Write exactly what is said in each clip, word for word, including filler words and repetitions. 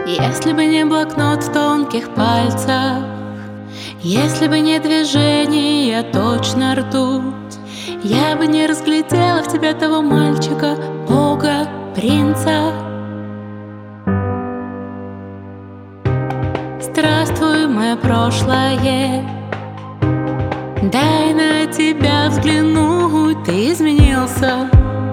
Если бы не блокнот в тонких пальцах, если бы не движение, точно ртуть, я бы не разглядела в тебе того мальчика, бога, принца. Здравствуй, мое прошлое, дай на тебя взглянуть, ты изменился.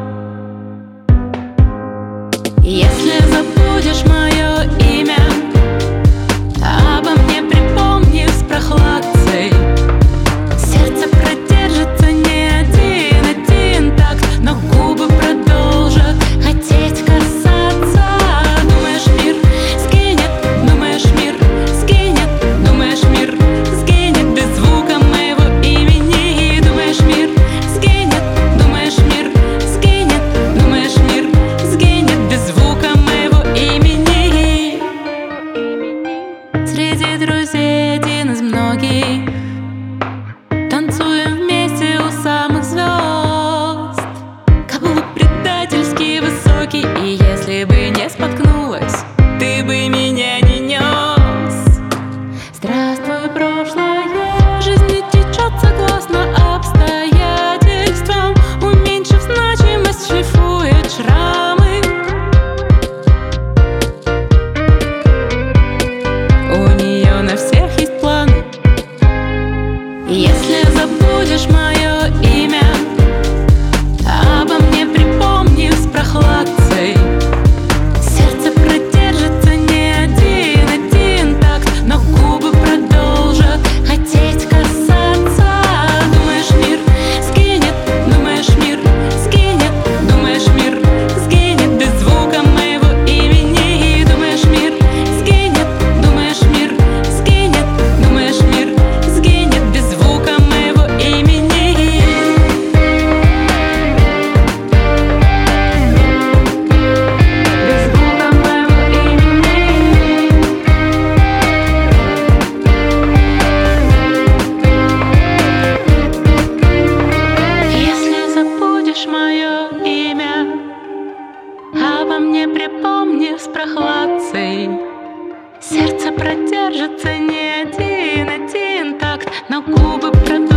Если забудешь мое имя, обо мне припомни с прохладцей. Сердце продержится не один, один такт, но губы продолжат хотеть касаться. Думаешь, мир сгинет, думаешь, мир сгинет, думаешь, мир сгинет без звука моего имени. Думаешь, мир сгинет, думаешь, мир сгинет, думаешь, мир сгинет без звука моего имени. Среди друзей один из многих, танцуем вместе у самых звезд. Каблук предательски высокий, и если бы не споткнулась, ты бы меня не нес. Здравствуй, прошлое, жизнь не течет согласно обстоятельствам, уменьшив значимость, шлифует шрамы. У нее на всех есть планы. Если забудешь мое имя, обо мне припомни с прохладцей. Сердце продержится не один, один такт, но губы продолжат хотеть касаться. Думаешь, мир сгинет, думаешь, мир сгинет, думаешь, мир сгинет без звука моего имени. Думаешь, мир сгинет, думаешь, мир сгинет, думаешь, мир сгинет без звука моего имени. Без звука моего имени. Если забудешь мое имя, обо мне припомни с прохладцей. Сердце продержится не один, один такт, но губы продолжат